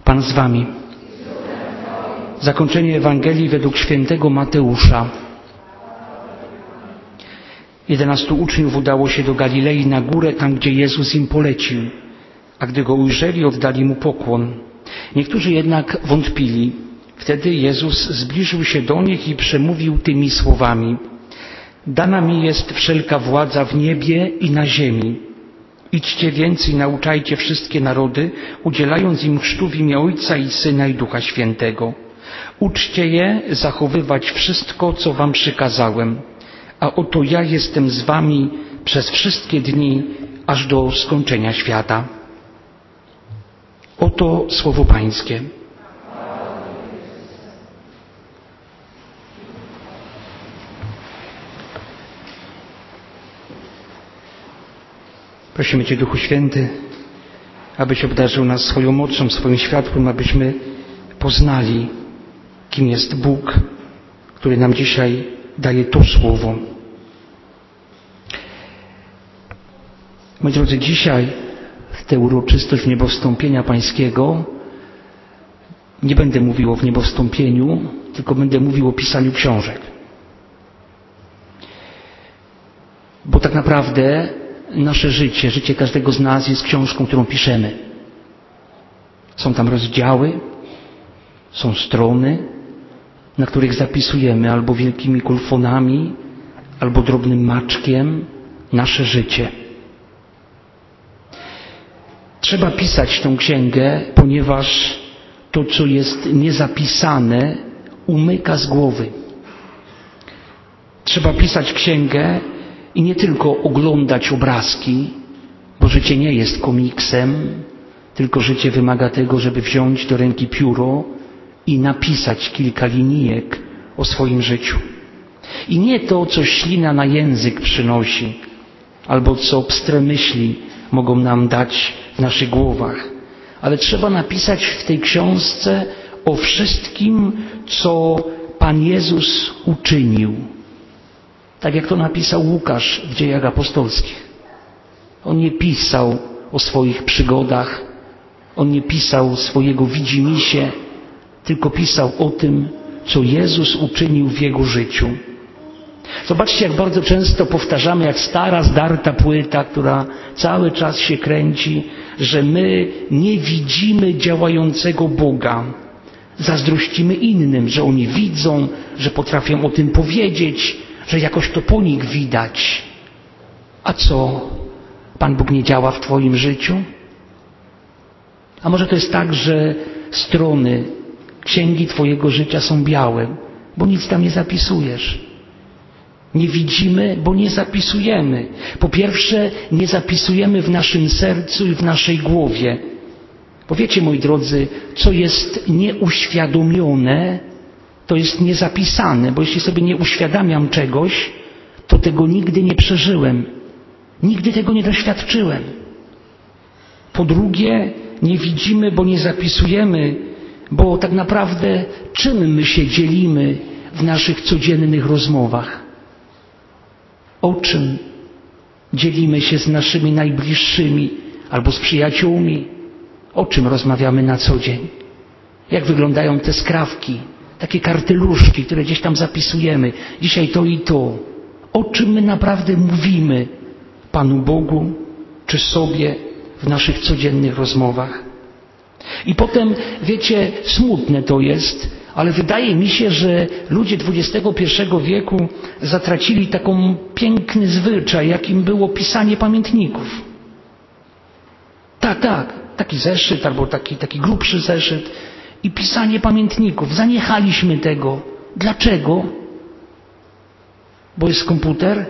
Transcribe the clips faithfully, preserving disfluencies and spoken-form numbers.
Pan z wami. Zakończenie Ewangelii według świętego Mateusza. Jedenastu uczniów udało się do Galilei na górę, tam gdzie Jezus im polecił, a gdy go ujrzeli, oddali mu pokłon. Niektórzy jednak wątpili. Wtedy Jezus zbliżył się do nich i przemówił tymi słowami: Dana mi jest wszelka władza w niebie i na ziemi. Idźcie więc i nauczajcie wszystkie narody, udzielając im chrztu w imię Ojca i Syna i Ducha Świętego. Uczcie je zachowywać wszystko, co wam przykazałem. A oto ja jestem z wami przez wszystkie dni, aż do skończenia świata. Oto słowo Pańskie. Prosimy Cię, Duchu Święty, abyś obdarzył nas swoją mocą, swoim światłem, abyśmy poznali, kim jest Bóg, który nam dzisiaj daje to słowo. Moi drodzy, dzisiaj w tę uroczystość niebowstąpienia Pańskiego nie będę mówił o niebowstąpieniu, tylko będę mówił o pisaniu książek. Bo tak naprawdę nasze życie, życie każdego z nas jest książką, którą piszemy. Są tam rozdziały, są strony, na których zapisujemy albo wielkimi kulfonami, albo drobnym maczkiem nasze życie. Trzeba pisać tę księgę, ponieważ to, co jest niezapisane, umyka z głowy. Trzeba pisać księgę i nie tylko oglądać obrazki, bo życie nie jest komiksem, tylko życie wymaga tego, żeby wziąć do ręki pióro i napisać kilka linijek o swoim życiu. I nie to, co ślina na język przynosi, albo co pstre myśli mogą nam dać w naszych głowach, ale trzeba napisać w tej książce o wszystkim, co Pan Jezus uczynił. Tak jak to napisał Łukasz w Dziejach Apostolskich. On nie pisał o swoich przygodach, on nie pisał swojego widzimisię, tylko pisał o tym, co Jezus uczynił w Jego życiu. Zobaczcie, jak bardzo często powtarzamy, jak stara, zdarta płyta, która cały czas się kręci, że my nie widzimy działającego Boga. Zazdrościmy innym, że oni widzą, że potrafią o tym powiedzieć, że jakoś to po nich widać. A co? Pan Bóg nie działa w Twoim życiu? A może to jest tak, że strony księgi Twojego życia są białe, bo nic tam nie zapisujesz. Nie widzimy, bo nie zapisujemy. Po pierwsze, nie zapisujemy w naszym sercu i w naszej głowie. Bo wiecie, moi drodzy, co jest nieuświadomione, to jest niezapisane, bo jeśli sobie nie uświadamiam czegoś, to tego nigdy nie przeżyłem. Nigdy tego nie doświadczyłem. Po drugie, nie widzimy, bo nie zapisujemy, bo tak naprawdę czym my się dzielimy w naszych codziennych rozmowach? O czym dzielimy się z naszymi najbliższymi albo z przyjaciółmi? O czym rozmawiamy na co dzień? Jak wyglądają te skrawki, takie karteluszki, które gdzieś tam zapisujemy? Dzisiaj to i to. O czym my naprawdę mówimy Panu Bogu czy sobie w naszych codziennych rozmowach? I potem, wiecie, smutne to jest, ale wydaje mi się, że ludzie dwudziestego pierwszego wieku zatracili taką piękny zwyczaj, jakim było pisanie pamiętników. Tak, tak, taki zeszyt albo taki, taki grubszy zeszyt i pisanie pamiętników. Zaniechaliśmy tego. Dlaczego? Bo jest komputer?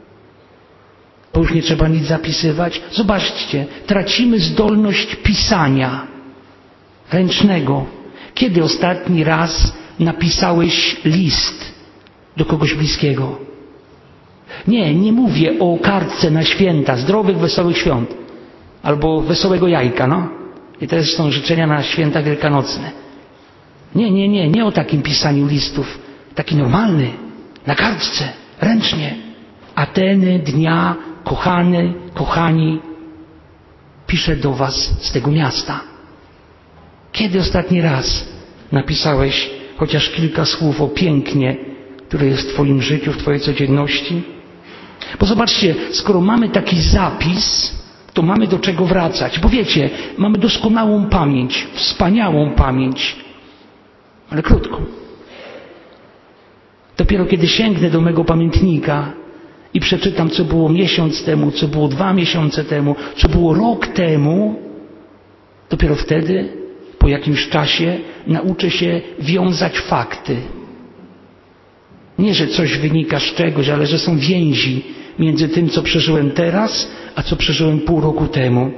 Bo już nie trzeba nic zapisywać? Zobaczcie, tracimy zdolność pisania ręcznego. Kiedy ostatni raz napisałeś list do kogoś bliskiego? Nie, nie mówię o kartce na święta, zdrowych, wesołych świąt. Albo wesołego jajka, no. I to są życzenia na święta wielkanocne. Nie, nie, nie, nie o takim pisaniu listów. Taki normalny, na kartce, ręcznie. Ateny, dnia, kochany, kochani, piszę do was z tego miasta. Kiedy ostatni raz napisałeś chociaż kilka słów o pięknie, które jest w Twoim życiu, w Twojej codzienności? Bo zobaczcie, skoro mamy taki zapis, to mamy do czego wracać. Bo wiecie, mamy doskonałą pamięć, wspaniałą pamięć, ale krótką. Dopiero kiedy sięgnę do mego pamiętnika i przeczytam, co było miesiąc temu, co było dwa miesiące temu, co było rok temu, dopiero wtedy, po jakimś czasie, nauczę się wiązać fakty. Nie, że coś wynika z czegoś, ale że są więzi między tym, co przeżyłem teraz, a co przeżyłem pół roku temu.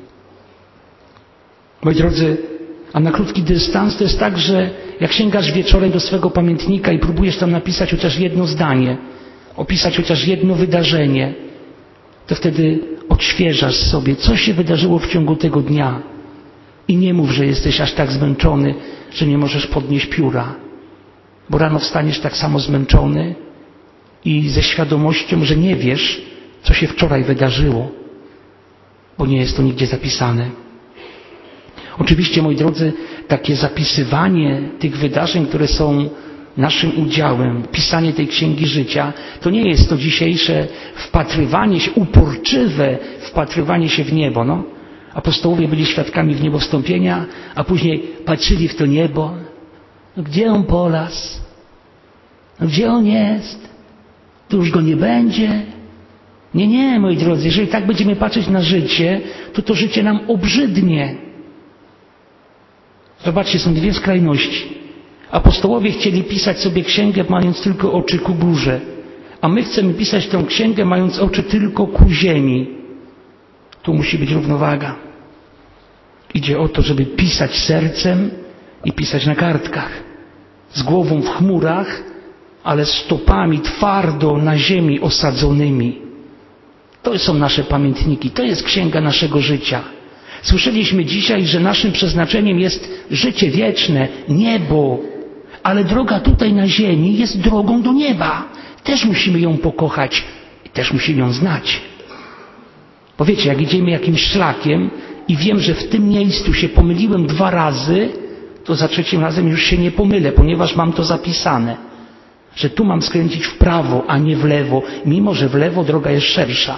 Moi drodzy, a na krótki dystans to jest tak, że jak sięgasz wieczorem do swego pamiętnika i próbujesz tam napisać chociaż jedno zdanie, opisać chociaż jedno wydarzenie, to wtedy odświeżasz sobie, co się wydarzyło w ciągu tego dnia. I nie mów, że jesteś aż tak zmęczony, że nie możesz podnieść pióra. Bo rano wstaniesz tak samo zmęczony i ze świadomością, że nie wiesz, co się wczoraj wydarzyło, bo nie jest to nigdzie zapisane. Oczywiście, moi drodzy, takie zapisywanie tych wydarzeń, które są naszym udziałem, pisanie tej księgi życia, to nie jest to dzisiejsze wpatrywanie się, uporczywe wpatrywanie się w niebo. No. Apostołowie byli świadkami w niebo wstąpienia, a później patrzyli w to niebo. No, gdzie on polas? No, gdzie on jest? To już go nie będzie. Nie, nie, moi drodzy, jeżeli tak będziemy patrzeć na życie, to to życie nam obrzydnie. Zobaczcie, są dwie skrajności. Apostołowie chcieli pisać sobie księgę, mając tylko oczy ku górze, a my chcemy pisać tę księgę, mając oczy tylko ku ziemi. Tu musi być równowaga. Idzie o to, żeby pisać sercem i pisać na kartkach. Z głową w chmurach, ale stopami twardo na ziemi osadzonymi. To są nasze pamiętniki, to jest księga naszego życia. Słyszeliśmy dzisiaj, że naszym przeznaczeniem jest życie wieczne, niebo, ale droga tutaj na ziemi jest drogą do nieba. Też musimy ją pokochać i też musimy ją znać. Bo wiecie, jak idziemy jakimś szlakiem i wiem, że w tym miejscu się pomyliłem dwa razy, to za trzecim razem już się nie pomylę, ponieważ mam to zapisane, że tu mam skręcić w prawo, a nie w lewo, mimo że w lewo droga jest szersza.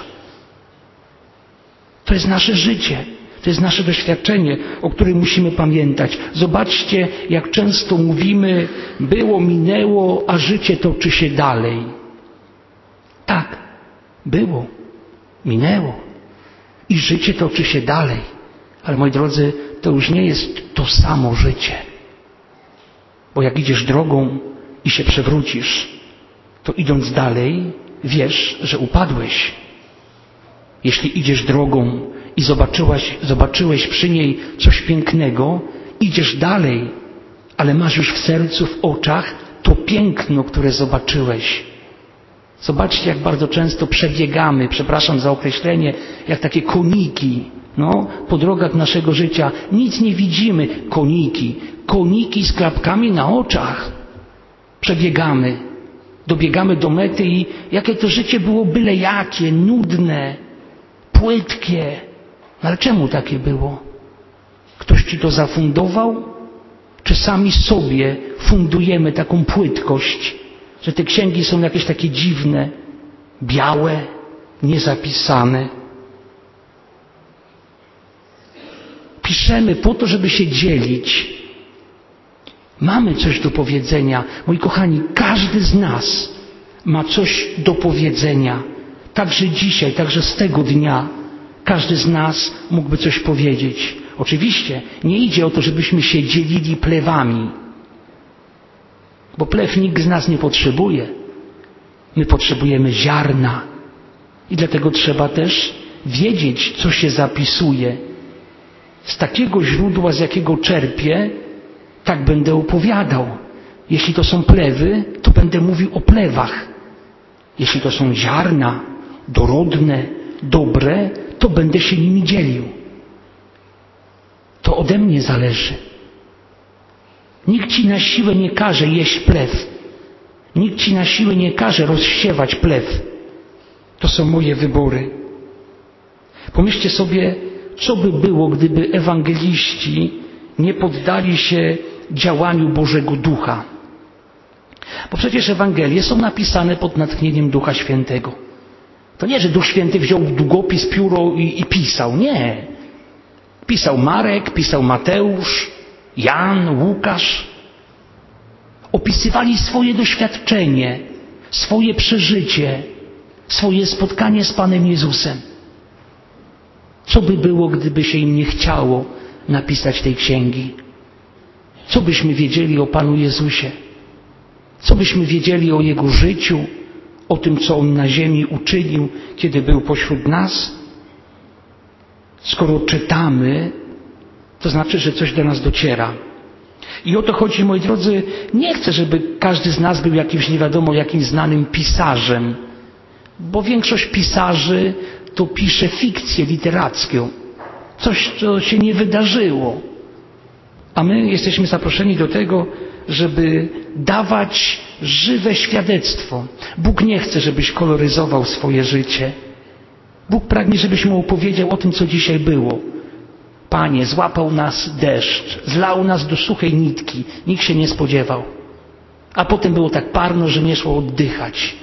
To jest nasze życie. To jest nasze doświadczenie, o którym musimy pamiętać. Zobaczcie, jak często mówimy, było, minęło, a życie toczy się dalej. Tak, było, minęło i życie toczy się dalej. Ale moi drodzy, to już nie jest to samo życie. Bo jak idziesz drogą i się przewrócisz, to idąc dalej, wiesz, że upadłeś. Jeśli idziesz drogą i zobaczyłeś, zobaczyłeś przy niej coś pięknego, idziesz dalej, ale masz już w sercu, w oczach to piękno, które zobaczyłeś. Zobaczcie, jak bardzo często przebiegamy, przepraszam za określenie, jak takie koniki, no, po drogach naszego życia. Nic nie widzimy. Koniki, koniki z klapkami na oczach. Przebiegamy, dobiegamy do mety i jakie to życie było byle jakie, nudne, płytkie. No ale czemu takie było? Ktoś ci to zafundował? Czy sami sobie fundujemy taką płytkość, że te księgi są jakieś takie dziwne, białe, niezapisane? Piszemy po to, żeby się dzielić. Mamy coś do powiedzenia. Moi kochani, każdy z nas ma coś do powiedzenia. Także dzisiaj, także z tego dnia każdy z nas mógłby coś powiedzieć. Oczywiście nie idzie o to, żebyśmy się dzielili plewami, bo plew nikt z nas nie potrzebuje. My potrzebujemy ziarna i dlatego trzeba też wiedzieć, co się zapisuje. Z takiego źródła, z jakiego czerpię, tak będę opowiadał. Jeśli to są plewy, to będę mówił o plewach. Jeśli to są ziarna dorodne, dobre, to będę się nimi dzielił. To ode mnie zależy. Nikt ci na siłę nie każe jeść plew. Nikt ci na siłę nie każe rozsiewać plew. To są moje wybory. Pomyślcie sobie, co by było, gdyby ewangeliści nie poddali się działaniu Bożego Ducha. Bo przecież Ewangelie są napisane pod natchnieniem Ducha Świętego. To nie, że Duch Święty wziął długopis, pióro i, i pisał. Nie. Pisał Marek, pisał Mateusz, Jan, Łukasz. Opisywali swoje doświadczenie, swoje przeżycie, swoje spotkanie z Panem Jezusem. Co by było, gdyby się im nie chciało napisać tej księgi? Co byśmy wiedzieli o Panu Jezusie? Co byśmy wiedzieli o Jego życiu, o tym, co On na ziemi uczynił, kiedy był pośród nas? Skoro czytamy, to znaczy, że coś do nas dociera. I o to chodzi, moi drodzy, nie chcę, żeby każdy z nas był jakimś nie wiadomo jakim znanym pisarzem, bo większość pisarzy to pisze fikcję literacką, coś, co się nie wydarzyło. A my jesteśmy zaproszeni do tego, żeby dawać żywe świadectwo. Bóg nie chce, żebyś koloryzował swoje życie. Bóg pragnie, żebyś mu opowiedział o tym, co dzisiaj było. Panie, złapał nas deszcz, zlał nas do suchej nitki, nikt się nie spodziewał. A potem było tak parno, że nie szło oddychać.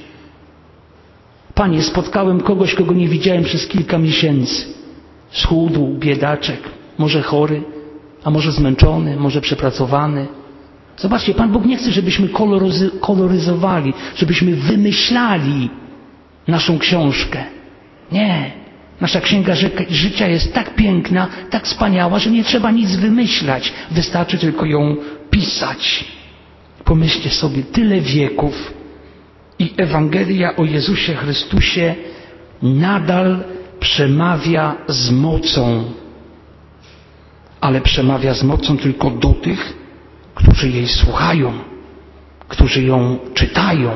Panie, spotkałem kogoś, kogo nie widziałem przez kilka miesięcy. Schudł, biedaczek, może chory, a może zmęczony, może przepracowany. Zobaczcie, Pan Bóg nie chce, żebyśmy koloryzy- koloryzowali, żebyśmy wymyślali naszą książkę. Nie. Nasza księga życia jest tak piękna, tak wspaniała, że nie trzeba nic wymyślać. Wystarczy tylko ją pisać. Pomyślcie sobie, tyle wieków i Ewangelia o Jezusie Chrystusie nadal przemawia z mocą. Ale przemawia z mocą tylko do tych, którzy jej słuchają, którzy ją czytają.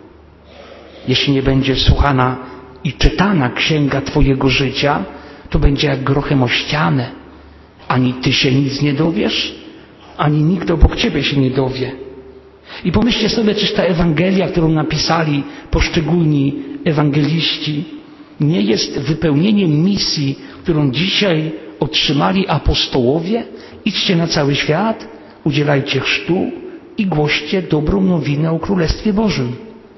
Jeśli nie będzie słuchana i czytana księga Twojego życia, to będzie jak grochem o ścianę. Ani Ty się nic nie dowiesz, ani nikt obok Ciebie się nie dowie. I pomyślcie sobie, czyż ta Ewangelia, którą napisali poszczególni ewangeliści, nie jest wypełnieniem misji, którą dzisiaj otrzymali apostołowie? Idźcie na cały świat, udzielajcie chrztu i głoście dobrą nowinę o Królestwie Bożym.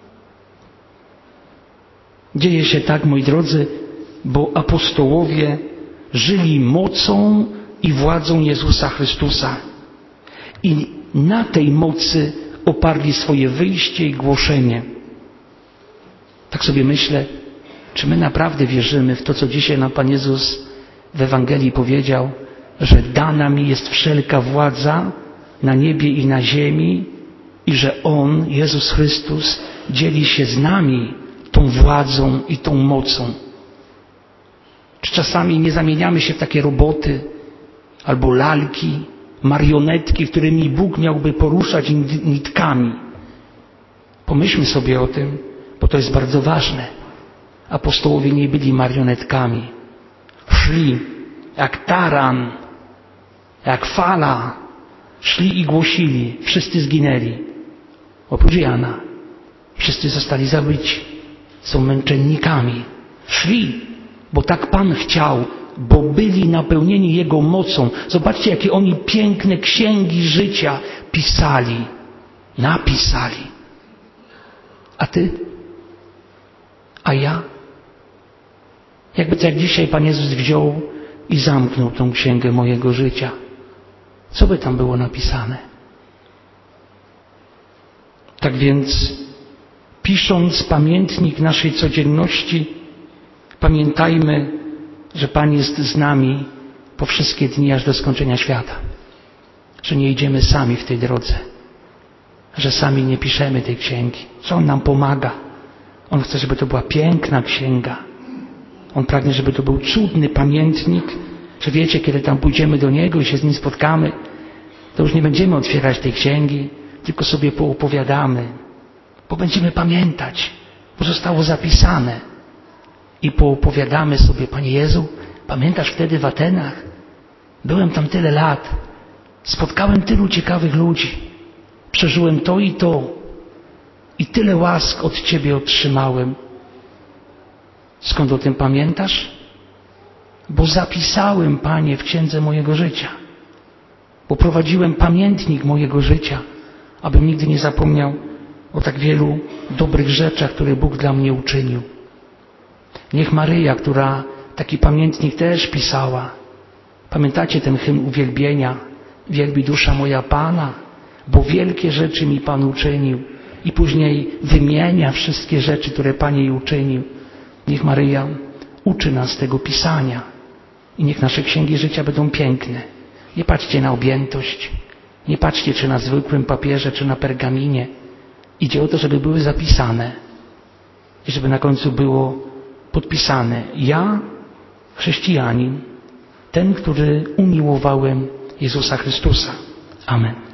Dzieje się tak, moi drodzy, bo apostołowie żyli mocą i władzą Jezusa Chrystusa. I na tej mocy oparli swoje wyjście i głoszenie. Tak sobie myślę, czy my naprawdę wierzymy w to, co dzisiaj nam Pan Jezus w Ewangelii powiedział, że dana mi jest wszelka władza na niebie i na ziemi i że On, Jezus Chrystus, dzieli się z nami tą władzą i tą mocą. Czy czasami nie zamieniamy się w takie roboty albo lalki, marionetki, którymi Bóg miałby poruszać nitkami? Pomyślmy sobie o tym, bo to jest bardzo ważne. Apostołowie nie byli marionetkami. Szli jak taran, jak fala. Szli i głosili. Wszyscy zginęli. Oprócz Jana. Wszyscy zostali zabici. Są męczennikami. Szli, bo tak Pan chciał, bo byli napełnieni Jego mocą. Zobaczcie, jakie oni piękne księgi życia pisali. Napisali. A Ty? A ja? Jakby to jak dzisiaj Pan Jezus wziął i zamknął tą księgę mojego życia. Co by tam było napisane? Tak więc, pisząc pamiętnik naszej codzienności, pamiętajmy, że Pan jest z nami po wszystkie dni aż do skończenia świata. Że nie idziemy sami w tej drodze. Że sami nie piszemy tej księgi. Że On nam pomaga. On chce, żeby to była piękna księga. On pragnie, żeby to był cudny pamiętnik, że wiecie, kiedy tam pójdziemy do Niego i się z Nim spotkamy, to już nie będziemy otwierać tej księgi, tylko sobie poopowiadamy, bo będziemy pamiętać, bo zostało zapisane. I poopowiadamy sobie, Panie Jezu, pamiętasz wtedy w Atenach? Byłem tam tyle lat, spotkałem tylu ciekawych ludzi, przeżyłem to i to i tyle łask od Ciebie otrzymałem. Skąd o tym pamiętasz? Bo zapisałem, Panie, w księdze mojego życia. bo prowadziłem pamiętnik mojego życia, abym nigdy nie zapomniał o tak wielu dobrych rzeczach, które Bóg dla mnie uczynił. Niech Maryja, która taki pamiętnik też pisała, pamiętacie ten hymn uwielbienia? Wielbi dusza moja Pana, bo wielkie rzeczy mi Pan uczynił. I później wymienia wszystkie rzeczy, które Pan jej uczynił. Niech Maryja uczy nas tego pisania. I niech nasze księgi życia będą piękne. Nie patrzcie na objętość. Nie patrzcie, czy na zwykłym papierze, czy na pergaminie. Idzie o to, żeby były zapisane. I żeby na końcu było podpisane. Ja, chrześcijanin, ten, który umiłowałem Jezusa Chrystusa. Amen.